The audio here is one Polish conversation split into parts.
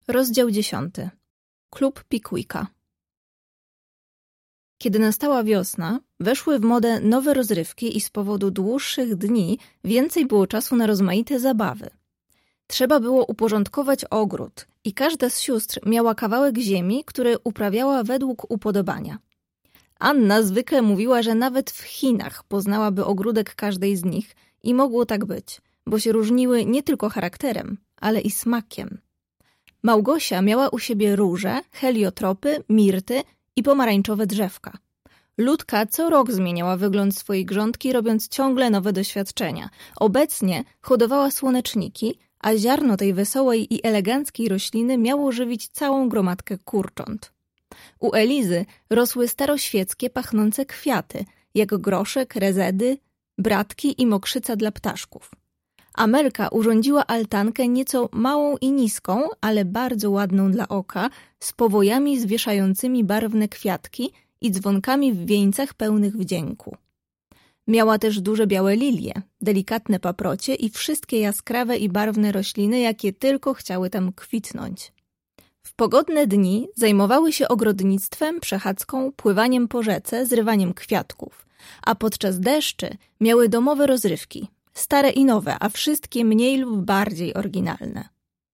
Rozdział 10. Klub Pickwicka. Kiedy nastała wiosna, weszły w modę nowe rozrywki i z powodu dłuższych dni więcej było czasu na rozmaite zabawy. Trzeba było uporządkować ogród i każda z sióstr miała kawałek ziemi, który uprawiała według upodobania. Anna zwykle mówiła, że nawet w Chinach poznałaby ogródek każdej z nich i mogło tak być, bo się różniły nie tylko charakterem, ale i smakiem. Małgosia miała u siebie róże, heliotropy, mirty i pomarańczowe drzewka. Ludka co rok zmieniała wygląd swojej grządki, robiąc ciągle nowe doświadczenia. Obecnie hodowała słoneczniki, a ziarno tej wesołej i eleganckiej rośliny miało żywić całą gromadkę kurcząt. U Elizy rosły staroświeckie, pachnące kwiaty, jak groszek, rezedy, bratki i mokrzyca dla ptaszków. Amelka urządziła altankę nieco małą i niską, ale bardzo ładną dla oka, z powojami zwieszającymi barwne kwiatki i dzwonkami w wieńcach pełnych wdzięku. Miała też duże białe lilie, delikatne paprocie i wszystkie jaskrawe i barwne rośliny, jakie tylko chciały tam kwitnąć. W pogodne dni zajmowały się ogrodnictwem, przechadzką, pływaniem po rzece, zrywaniem kwiatków, a podczas deszczy miały domowe rozrywki, stare i nowe, a wszystkie mniej lub bardziej oryginalne.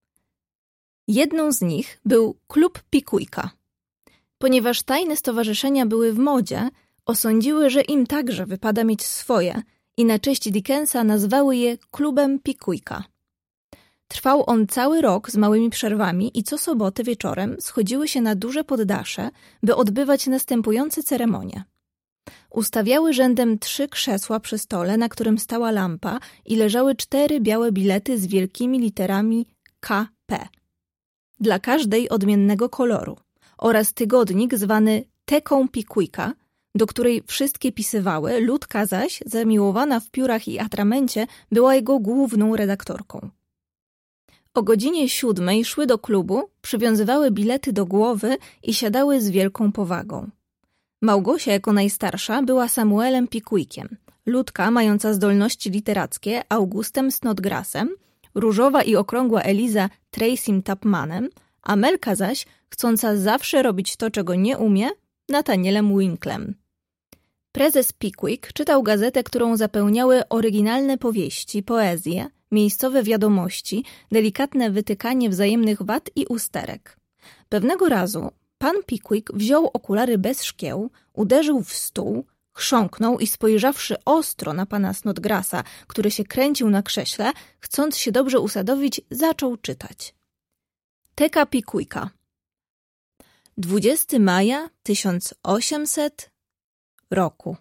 Jedną z nich był klub Pickwicka. Ponieważ tajne stowarzyszenia były w modzie, osądziły, że im także wypada mieć swoje i na cześć Dickensa nazwały je klubem Pickwicka. Trwał on cały rok z małymi przerwami i co sobotę wieczorem schodziły się na duże poddasze, by odbywać następujące ceremonie. Ustawiały rzędem 3 krzesła przy stole, na którym stała lampa i leżały 4 białe bilety z wielkimi literami KP. Dla każdej odmiennego koloru oraz tygodnik zwany Teką Pickwicka, do której wszystkie pisywały, Ludka zaś, zamiłowana w piórach i atramencie, była jego główną redaktorką. O godzinie 7 szły do klubu, przywiązywały bilety do głowy i siadały z wielką powagą. Małgosia jako najstarsza była Samuelem Pickwickiem, Ludka, mająca zdolności literackie, Augustem Snodgrassem, różowa i okrągła Eliza Tracym Tapmanem, Amelka zaś, chcąca zawsze robić to, czego nie umie, Nathanielem Winklem. Prezes Pickwick czytał gazetę, którą zapełniały oryginalne powieści, poezje, miejscowe wiadomości, delikatne wytykanie wzajemnych wad i usterek. Pewnego razu pan Pickwick wziął okulary bez szkieł, uderzył w stół, chrząknął i spojrzawszy ostro na pana Snodgrassa, który się kręcił na krześle, chcąc się dobrze usadowić, zaczął czytać. Teka Pickwicka. 20 maja 1800 roku.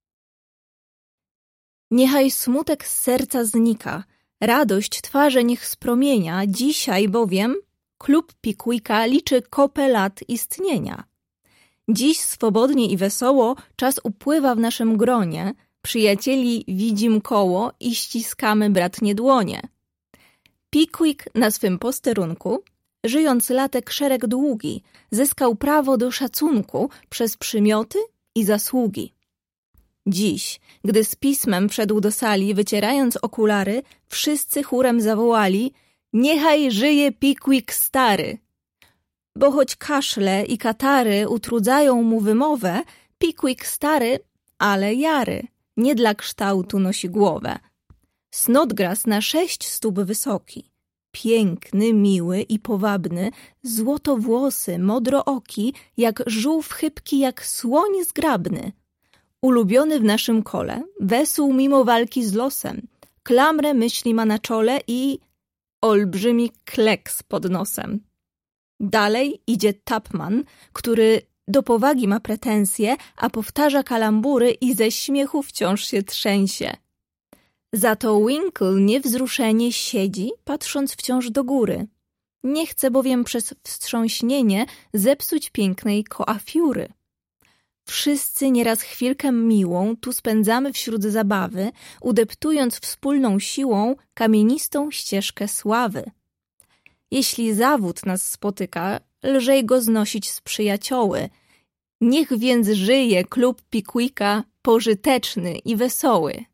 Niechaj smutek z serca znika, radość twarze niech spromienia, dzisiaj bowiem klub Pickwicka liczy kopę lat istnienia. Dziś swobodnie i wesoło czas upływa w naszym gronie, przyjacieli widzim koło i ściskamy bratnie dłonie. Pickwick na swym posterunku, żyjąc latek szereg długi, zyskał prawo do szacunku przez przymioty i zasługi. Dziś, gdy z pismem wszedł do sali, wycierając okulary, wszyscy chórem zawołali: niechaj żyje Pickwick stary! Bo choć kaszle i katary utrudzają mu wymowę, Pickwick stary, ale jary, nie dla kształtu nosi głowę. Snodgrass na 6 stóp wysoki, piękny, miły i powabny, złotowłosy, modrooki, jak żółw chybki, jak słoń zgrabny. Ulubiony w naszym kole, wesół mimo walki z losem, klamrę myśli ma na czole i olbrzymi kleks pod nosem. Dalej idzie Tapman, który do powagi ma pretensje, a powtarza kalambury i ze śmiechu wciąż się trzęsie. Za to Winkle niewzruszenie siedzi, patrząc wciąż do góry. Nie chce bowiem przez wstrząśnienie zepsuć pięknej koafiury. Wszyscy nieraz chwilkę miłą tu spędzamy wśród zabawy, udeptując wspólną siłą kamienistą ścieżkę sławy. Jeśli zawód nas spotyka, lżej go znosić z przyjacioły. Niech więc żyje klub Pickwicka pożyteczny i wesoły.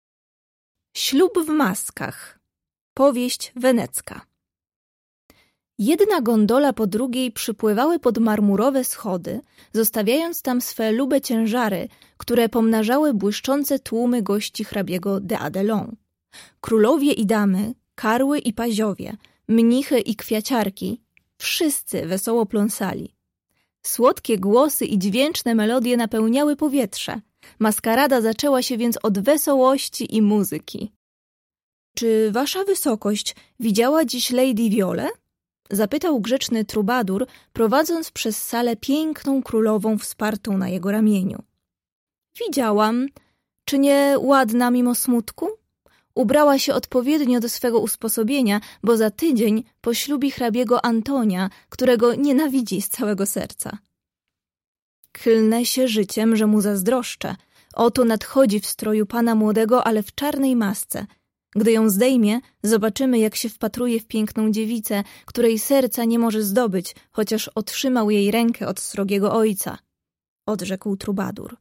Ślub w maskach. Powieść wenecka. Jedna gondola po drugiej przypływały pod marmurowe schody, zostawiając tam swe lube ciężary, które pomnażały błyszczące tłumy gości hrabiego de Adelon. Królowie i damy, karły i paziowie, mnichy i kwiaciarki, wszyscy wesoło pląsali. Słodkie głosy i dźwięczne melodie napełniały powietrze. Maskarada zaczęła się więc od wesołości i muzyki. Czy wasza wysokość widziała dziś Lady Violę? Zapytał grzeczny trubadur, prowadząc przez salę piękną królową wspartą na jego ramieniu. Widziałam. Czy nie ładna mimo smutku? Ubrała się odpowiednio do swego usposobienia, bo za tydzień poślubi hrabiego Antonia, którego nienawidzi z całego serca. Klnę się życiem, że mu zazdroszczę. Oto nadchodzi w stroju pana młodego, ale w czarnej masce. Gdy ją zdejmie, zobaczymy, jak się wpatruje w piękną dziewicę, której serca nie może zdobyć, chociaż otrzymał jej rękę od srogiego ojca, odrzekł trubadur.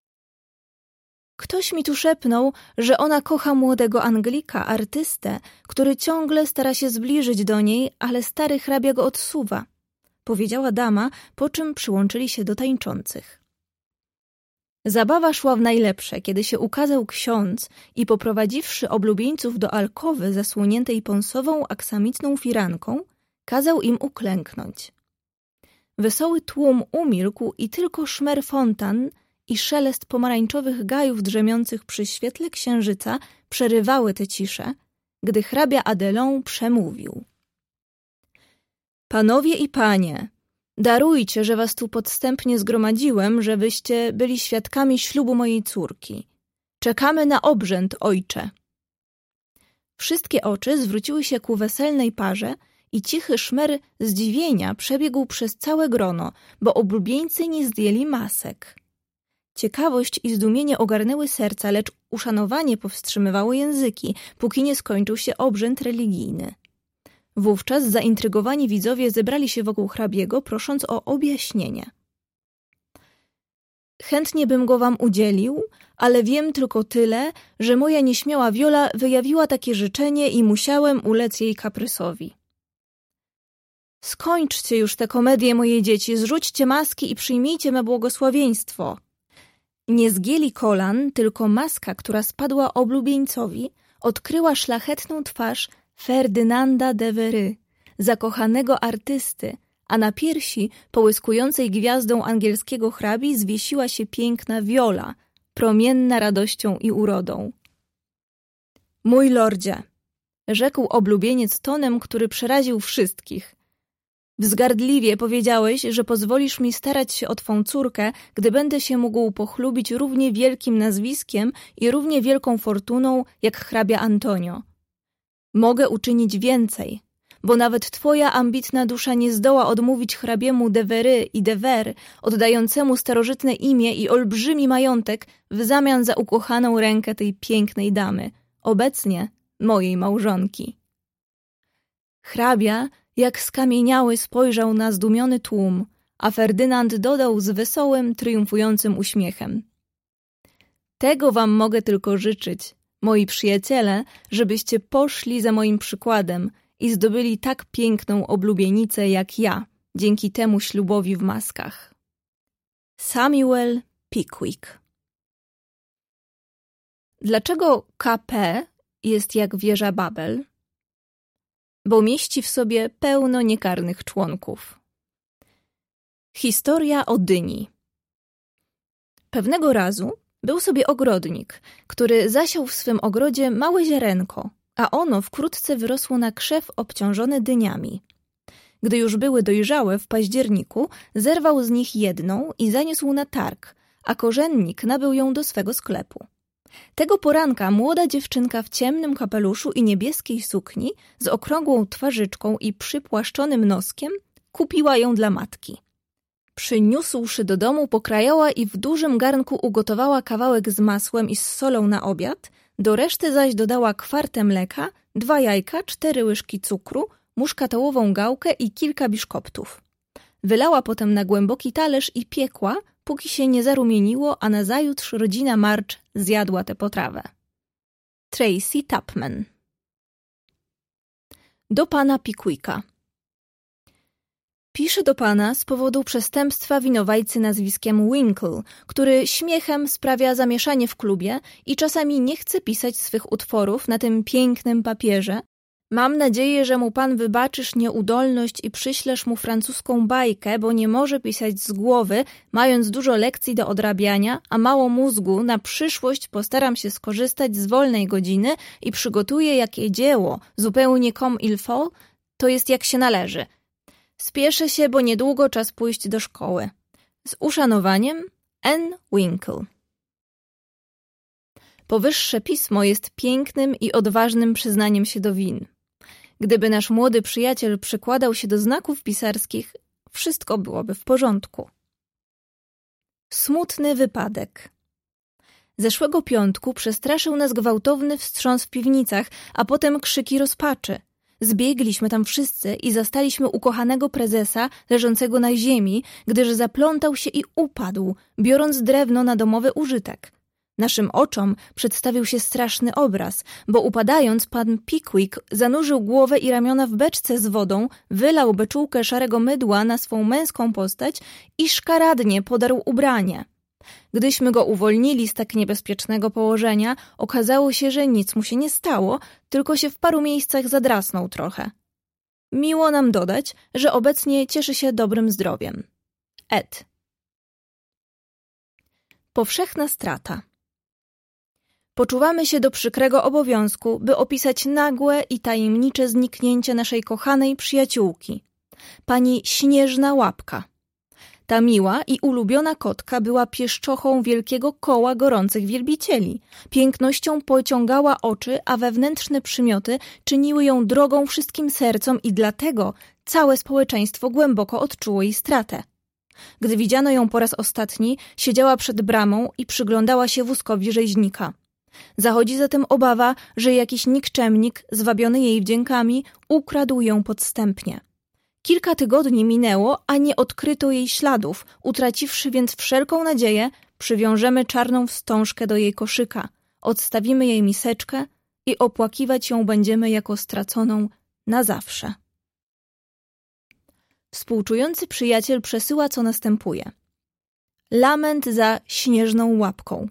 Ktoś mi tu szepnął, że ona kocha młodego Anglika, artystę, który ciągle stara się zbliżyć do niej, ale stary hrabia go odsuwa, powiedziała dama, po czym przyłączyli się do tańczących. Zabawa szła w najlepsze, kiedy się ukazał ksiądz i poprowadziwszy oblubieńców do alkowy zasłoniętej pąsową aksamitną firanką, kazał im uklęknąć. Wesoły tłum umilkł i tylko szmer fontan i szelest pomarańczowych gajów drzemiących przy świetle księżyca przerywały tę ciszę, gdy hrabia Adelon przemówił. Panowie i panie, darujcie, że was tu podstępnie zgromadziłem, żebyście byli świadkami ślubu mojej córki. Czekamy na obrzęd, ojcze. Wszystkie oczy zwróciły się ku weselnej parze i cichy szmer zdziwienia przebiegł przez całe grono, bo oblubieńcy nie zdjęli masek. Ciekawość i zdumienie ogarnęły serca, lecz uszanowanie powstrzymywało języki, póki nie skończył się obrzęd religijny. Wówczas zaintrygowani widzowie zebrali się wokół hrabiego, prosząc o objaśnienie. Chętnie bym go wam udzielił, ale wiem tylko tyle, że moja nieśmiała Viola wyjawiła takie życzenie i musiałem ulec jej kaprysowi. Skończcie już tę komedię, moje dzieci, zrzućcie maski i przyjmijcie me błogosławieństwo. Nie zgięli kolan, tylko maska, która spadła oblubieńcowi, odkryła szlachetną twarz Ferdynanda de Very, zakochanego artysty, a na piersi, połyskującej gwiazdą angielskiego hrabi, zwiesiła się piękna Viola, promienna radością i urodą. Mój lordzie, rzekł oblubieniec tonem, który przeraził wszystkich. Wzgardliwie powiedziałeś, że pozwolisz mi starać się o twą córkę, gdy będę się mógł pochlubić równie wielkim nazwiskiem i równie wielką fortuną jak hrabia Antonio. Mogę uczynić więcej, bo nawet twoja ambitna dusza nie zdoła odmówić hrabiemu de Very i de Ver, oddającemu starożytne imię i olbrzymi majątek w zamian za ukochaną rękę tej pięknej damy, obecnie mojej małżonki. Hrabia, jak skamieniały, spojrzał na zdumiony tłum, a Ferdynand dodał z wesołym, triumfującym uśmiechem. Tego wam mogę tylko życzyć, moi przyjaciele, żebyście poszli za moim przykładem i zdobyli tak piękną oblubienicę jak ja, dzięki temu ślubowi w maskach. Samuel Pickwick. Dlaczego KP jest jak wieża Babel? Bo mieści w sobie pełno niekarnych członków. Historia o dyni. Pewnego razu był sobie ogrodnik, który zasiał w swym ogrodzie małe ziarenko, a ono wkrótce wyrosło na krzew obciążony dyniami. Gdy już były dojrzałe w październiku, zerwał z nich jedną i zaniósł na targ, a korzennik nabył ją do swego sklepu. Tego poranka młoda dziewczynka w ciemnym kapeluszu i niebieskiej sukni z okrągłą twarzyczką i przypłaszczonym noskiem kupiła ją dla matki. Przyniósłszy do domu, pokrajała i w dużym garnku ugotowała kawałek z masłem i z solą na obiad, do reszty zaś dodała kwartę mleka, 2 jajka, 4 łyżki cukru, muszkatołową gałkę i kilka biszkoptów. Wylała potem na głęboki talerz i piekła, póki się nie zarumieniło, a nazajutrz rodzina March zjadła tę potrawę. Tracy Chapman. Do pana Pickwicka. Piszę do pana z powodu przestępstwa winowajcy nazwiskiem Winkle, który śmiechem sprawia zamieszanie w klubie i czasami nie chce pisać swych utworów na tym pięknym papierze. Mam nadzieję, że mu pan wybaczysz nieudolność i przyślesz mu francuską bajkę, bo nie może pisać z głowy, mając dużo lekcji do odrabiania, a mało mózgu. Na przyszłość postaram się skorzystać z wolnej godziny i przygotuję jakie dzieło, zupełnie comme il faut, to jest jak się należy. Spieszę się, bo niedługo czas pójść do szkoły. Z uszanowaniem, N. Winkle. Powyższe pismo jest pięknym i odważnym przyznaniem się do win. Gdyby nasz młody przyjaciel przykładał się do znaków pisarskich, wszystko byłoby w porządku. Smutny wypadek. Zeszłego piątku przestraszył nas gwałtowny wstrząs w piwnicach, a potem krzyki rozpaczy. Zbiegliśmy tam wszyscy i zastaliśmy ukochanego prezesa leżącego na ziemi, gdyż zaplątał się i upadł, biorąc drewno na domowy użytek. Naszym oczom przedstawił się straszny obraz, bo upadając pan Pickwick zanurzył głowę i ramiona w beczce z wodą, wylał beczułkę szarego mydła na swą męską postać i szkaradnie podarł ubranie. Gdyśmy go uwolnili z tak niebezpiecznego położenia, okazało się, że nic mu się nie stało, tylko się w paru miejscach zadrasnął trochę. Miło nam dodać, że obecnie cieszy się dobrym zdrowiem. Ed. Powszechna strata. Poczuwamy się do przykrego obowiązku, by opisać nagłe i tajemnicze zniknięcie naszej kochanej przyjaciółki, pani Śnieżna Łapka. Ta miła i ulubiona kotka była pieszczochą wielkiego koła gorących wielbicieli. Pięknością pociągała oczy, a wewnętrzne przymioty czyniły ją drogą wszystkim sercom i dlatego całe społeczeństwo głęboko odczuło jej stratę. Gdy widziano ją po raz ostatni, siedziała przed bramą i przyglądała się wózkowi rzeźnika. Zachodzi zatem obawa, że jakiś nikczemnik, zwabiony jej wdziękami, ukradł ją podstępnie. Kilka tygodni minęło, a nie odkryto jej śladów. Utraciwszy więc wszelką nadzieję, przywiążemy czarną wstążkę do jej koszyka, odstawimy jej miseczkę i opłakiwać ją będziemy jako straconą na zawsze. Współczujący przyjaciel przesyła, co następuje. Lament za Śnieżną Łapką.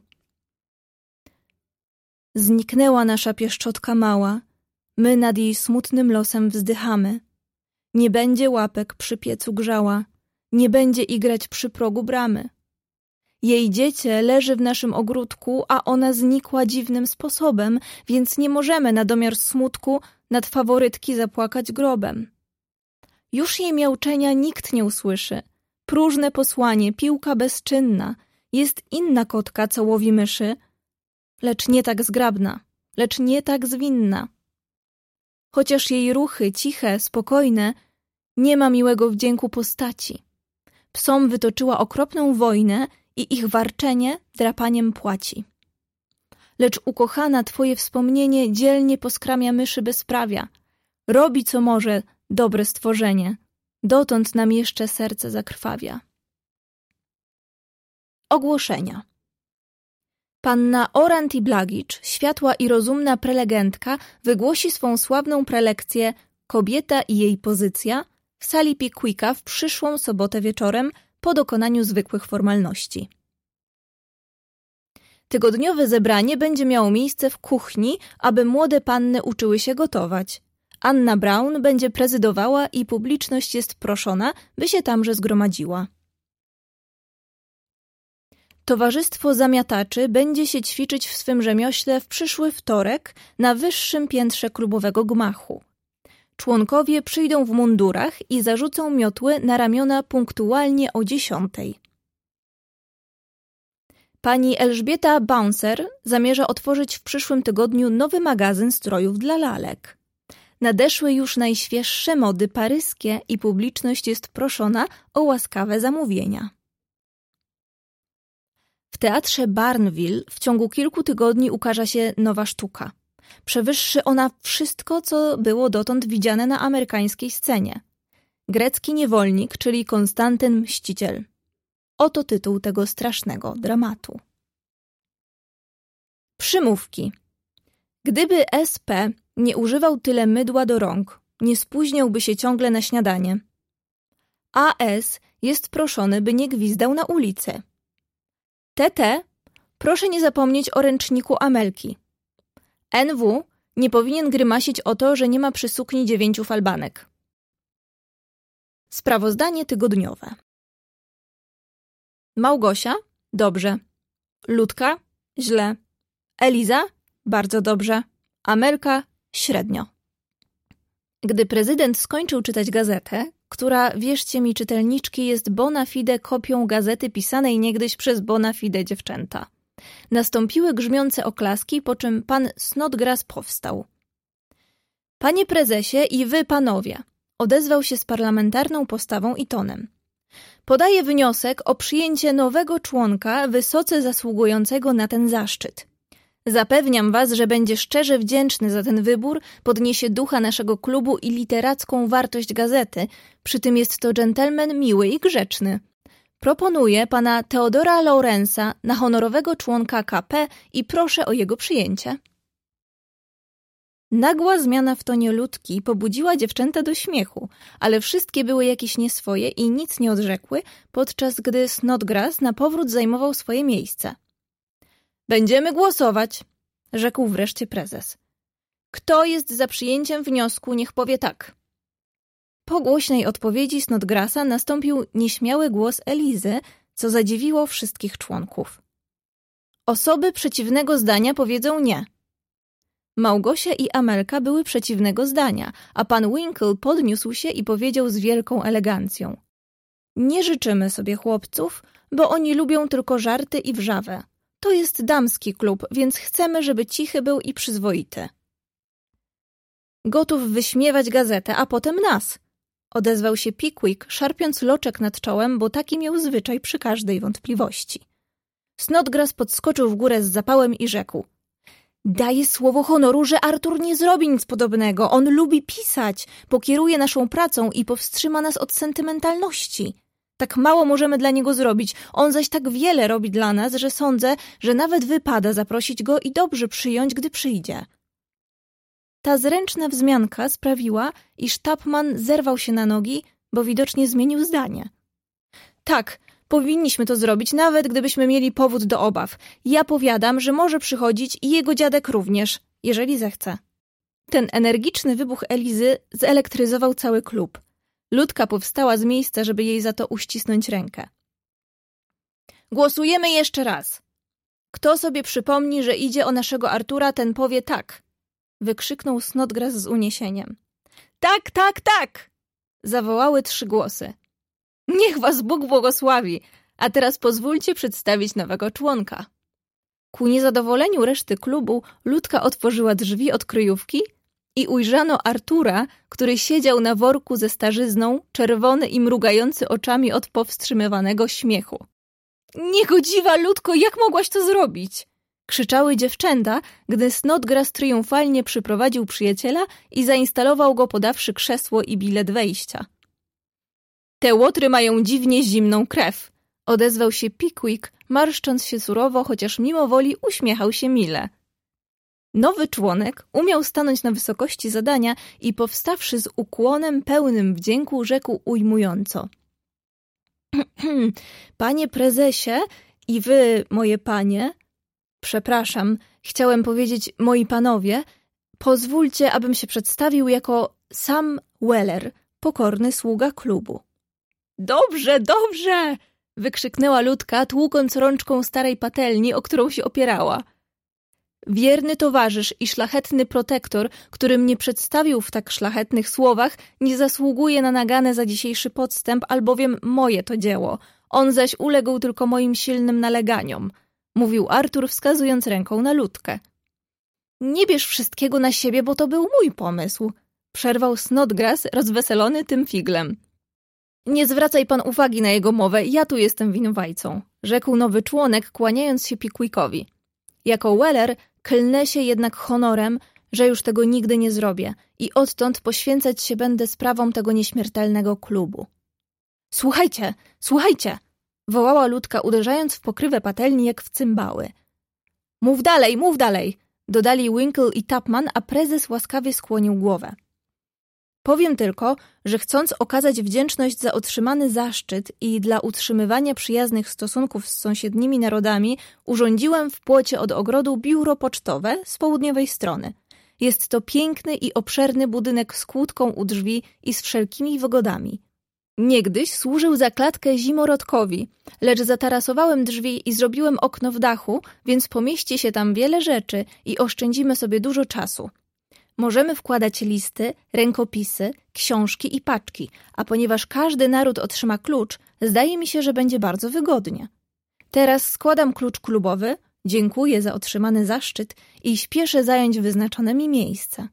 Zniknęła nasza pieszczotka mała, my nad jej smutnym losem wzdychamy. Nie będzie łapek przy piecu grzała, nie będzie igrać przy progu bramy. Jej dziecię leży w naszym ogródku, a ona znikła dziwnym sposobem, więc nie możemy na domiar smutku nad faworytki zapłakać grobem. Już jej miauczenia nikt nie usłyszy. Próżne posłanie, piłka bezczynna. Jest inna kotka, co łowi myszy, lecz nie tak zgrabna, lecz nie tak zwinna. Chociaż jej ruchy, ciche, spokojne, nie ma miłego wdzięku postaci. Psom wytoczyła okropną wojnę i ich warczenie drapaniem płaci. Lecz ukochana twoje wspomnienie dzielnie poskramia myszy bezprawia. Robi co może dobre stworzenie, dotąd nam jeszcze serce zakrwawia. Ogłoszenia. Panna Oranti Blagicz, światła i rozumna prelegentka, wygłosi swą sławną prelekcję Kobieta i jej pozycja w sali Pickwicka w przyszłą sobotę wieczorem po dokonaniu zwykłych formalności. Tygodniowe zebranie będzie miało miejsce w kuchni, aby młode panny uczyły się gotować. Anna Brown będzie prezydowała i publiczność jest proszona, by się tamże zgromadziła. Towarzystwo zamiataczy będzie się ćwiczyć w swym rzemiośle w przyszły wtorek na wyższym piętrze klubowego gmachu. Członkowie przyjdą w mundurach i zarzucą miotły na ramiona punktualnie o 10:00. Pani Elżbieta Bouncer zamierza otworzyć w przyszłym tygodniu nowy magazyn strojów dla lalek. Nadeszły już najświeższe mody paryskie i publiczność jest proszona o łaskawe zamówienia. W teatrze Barneville w ciągu kilku tygodni ukaże się nowa sztuka. Przewyższy ona wszystko, co było dotąd widziane na amerykańskiej scenie. Grecki niewolnik, czyli Konstantyn Mściciel. Oto tytuł tego strasznego dramatu. Przymówki. Gdyby SP nie używał tyle mydła do rąk, nie spóźniałby się ciągle na śniadanie. AS jest proszony, by nie gwizdał na ulicy. TT, proszę nie zapomnieć o ręczniku Amelki. NW nie powinien grymasić o to, że nie ma przy sukni 9 falbanek. Sprawozdanie tygodniowe. Małgosia? Dobrze. Ludka? Źle. Eliza? Bardzo dobrze. Amelka? Średnio. Gdy prezydent skończył czytać gazetę, która, wierzcie mi czytelniczki, jest bona fide kopią gazety pisanej niegdyś przez bona fide dziewczęta. Nastąpiły grzmiące oklaski, po czym pan Snodgrass powstał. Panie prezesie i wy panowie, odezwał się z parlamentarną postawą i tonem. Podaję wniosek o przyjęcie nowego członka wysoce zasługującego na ten zaszczyt. Zapewniam was, że będzie szczerze wdzięczny za ten wybór, podniesie ducha naszego klubu i literacką wartość gazety, przy tym jest to dżentelmen miły i grzeczny. Proponuję pana Teodora Lawrence'a na honorowego członka KP i proszę o jego przyjęcie. Nagła zmiana w tonie Ludki pobudziła dziewczęta do śmiechu, ale wszystkie były jakieś nieswoje i nic nie odrzekły, podczas gdy Snodgrass na powrót zajmował swoje miejsce. Będziemy głosować, rzekł wreszcie prezes. Kto jest za przyjęciem wniosku, niech powie tak. Po głośnej odpowiedzi Snodgrassa nastąpił nieśmiały głos Elizy, co zadziwiło wszystkich członków. Osoby przeciwnego zdania powiedzą nie. Małgosia i Amelka były przeciwnego zdania, a pan Winkle podniósł się i powiedział z wielką elegancją. Nie życzymy sobie chłopców, bo oni lubią tylko żarty i wrzawę. To jest damski klub, więc chcemy, żeby cichy był i przyzwoity. Gotów wyśmiewać gazetę, a potem nas, odezwał się Pickwick, szarpiąc loczek nad czołem, bo taki miał zwyczaj przy każdej wątpliwości. Snodgrass podskoczył w górę z zapałem i rzekł. Daję słowo honoru, że Artur nie zrobi nic podobnego. On lubi pisać, pokieruje naszą pracą i powstrzyma nas od sentymentalności. Tak mało możemy dla niego zrobić, on zaś tak wiele robi dla nas, że sądzę, że nawet wypada zaprosić go i dobrze przyjąć, gdy przyjdzie. Ta zręczna wzmianka sprawiła, iż Tupman zerwał się na nogi, bo widocznie zmienił zdanie. Tak, powinniśmy to zrobić, nawet gdybyśmy mieli powód do obaw. Ja powiadam, że może przychodzić i jego dziadek również, jeżeli zechce. Ten energiczny wybuch Elizy zelektryzował cały klub. Ludka powstała z miejsca, żeby jej za to uścisnąć rękę. Głosujemy jeszcze raz. Kto sobie przypomni, że idzie o naszego Artura, ten powie tak. Wykrzyknął Snodgrass z uniesieniem. Tak, tak, tak! Zawołały 3 głosy. Niech was Bóg błogosławi, a teraz pozwólcie przedstawić nowego członka. Ku niezadowoleniu reszty klubu Ludka otworzyła drzwi od kryjówki i ujrzano Artura, który siedział na worku ze starzyzną, czerwony i mrugający oczami od powstrzymywanego śmiechu. Niegodziwa Ludko, jak mogłaś to zrobić? Krzyczały dziewczęta, gdy Snodgrass triumfalnie przyprowadził przyjaciela i zainstalował go podawszy krzesło i bilet wejścia. Te łotry mają dziwnie zimną krew, odezwał się Pickwick, marszcząc się surowo, chociaż mimo woli uśmiechał się mile. Nowy członek umiał stanąć na wysokości zadania i powstawszy z ukłonem pełnym wdzięku rzekł ujmująco. Panie prezesie i wy, moje panie, przepraszam, chciałem powiedzieć moi panowie, pozwólcie, abym się przedstawił jako Sam Weller, pokorny sługa klubu. Dobrze, dobrze! Wykrzyknęła Ludka, tłukąc rączką starej patelni, o którą się opierała. Wierny towarzysz i szlachetny protektor, który mnie przedstawił w tak szlachetnych słowach, nie zasługuje na naganę za dzisiejszy podstęp, albowiem moje to dzieło. On zaś uległ tylko moim silnym naleganiom, mówił Artur, wskazując ręką na Ludkę. Nie bierz wszystkiego na siebie, bo to był mój pomysł, przerwał Snodgrass, rozweselony tym figlem. Nie zwracaj pan uwagi na jego mowę, ja tu jestem winowajcą, rzekł nowy członek, kłaniając się Pickwickowi. Jako Weller klnę się jednak honorem, że już tego nigdy nie zrobię i odtąd poświęcać się będę sprawom tego nieśmiertelnego klubu. Słuchajcie, słuchajcie! Wołała Ludka, uderzając w pokrywę patelni jak w cymbały. Mów dalej, dodali Winkle i Tupman, a prezes łaskawie skłonił głowę. Powiem tylko, że chcąc okazać wdzięczność za otrzymany zaszczyt i dla utrzymywania przyjaznych stosunków z sąsiednimi narodami, urządziłem w płocie od ogrodu biuro pocztowe z południowej strony. Jest to piękny i obszerny budynek z kłódką u drzwi i z wszelkimi wygodami. Niegdyś służył za klatkę zimorodkowi, lecz zatarasowałem drzwi i zrobiłem okno w dachu, więc pomieści się tam wiele rzeczy i oszczędzimy sobie dużo czasu. Możemy wkładać listy, rękopisy, książki i paczki, a ponieważ każdy naród otrzyma klucz, zdaje mi się, że będzie bardzo wygodnie. Teraz składam klucz klubowy, dziękuję za otrzymany zaszczyt i śpieszę zająć wyznaczone mi miejsce.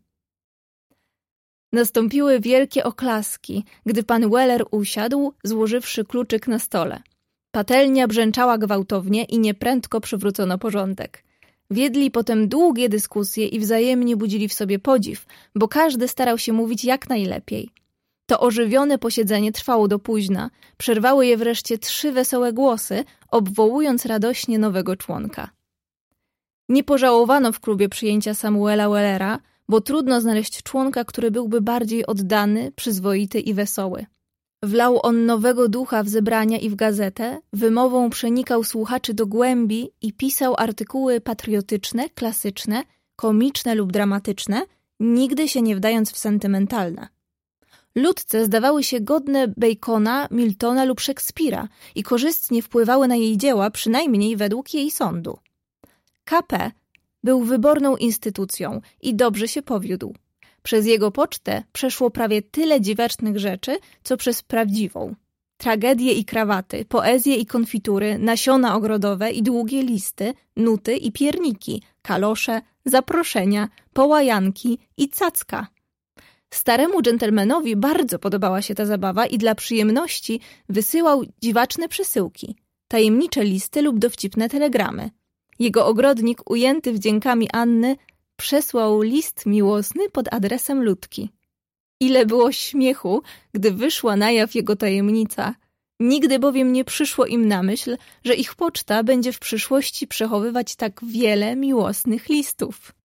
Nastąpiły wielkie oklaski, gdy pan Weller usiadł, złożywszy kluczyk na stole. Patelnia brzęczała gwałtownie i nieprędko przywrócono porządek. Wiedli potem długie dyskusje i wzajemnie budzili w sobie podziw, bo każdy starał się mówić jak najlepiej. To ożywione posiedzenie trwało do późna. Przerwały je wreszcie 3 wesołe głosy, obwołując radośnie nowego członka. Nie pożałowano w klubie przyjęcia Samuela Wellera, bo trudno znaleźć członka, który byłby bardziej oddany, przyzwoity i wesoły. Wlał on nowego ducha w zebrania i w gazetę, wymową przenikał słuchaczy do głębi i pisał artykuły patriotyczne, klasyczne, komiczne lub dramatyczne, nigdy się nie wdając w sentymentalne. Ludce zdawały się godne Bacona, Miltona lub Szekspira i korzystnie wpływały na jej dzieła, przynajmniej według jej sądu. K.P. był wyborną instytucją i dobrze się powiódł. Przez jego pocztę przeszło prawie tyle dziwacznych rzeczy, co przez prawdziwą. Tragedie i krawaty, poezje i konfitury, nasiona ogrodowe i długie listy, nuty i pierniki, kalosze, zaproszenia, połajanki i cacka. Staremu dżentelmenowi bardzo podobała się ta zabawa i dla przyjemności wysyłał dziwaczne przesyłki, tajemnicze listy lub dowcipne telegramy. Jego ogrodnik, ujęty wdziękami Anny, przesłał list miłosny pod adresem Ludki. Ile było śmiechu, gdy wyszła na jaw jego tajemnica. Nigdy bowiem nie przyszło im na myśl, że ich poczta będzie w przyszłości przechowywać tak wiele miłosnych listów.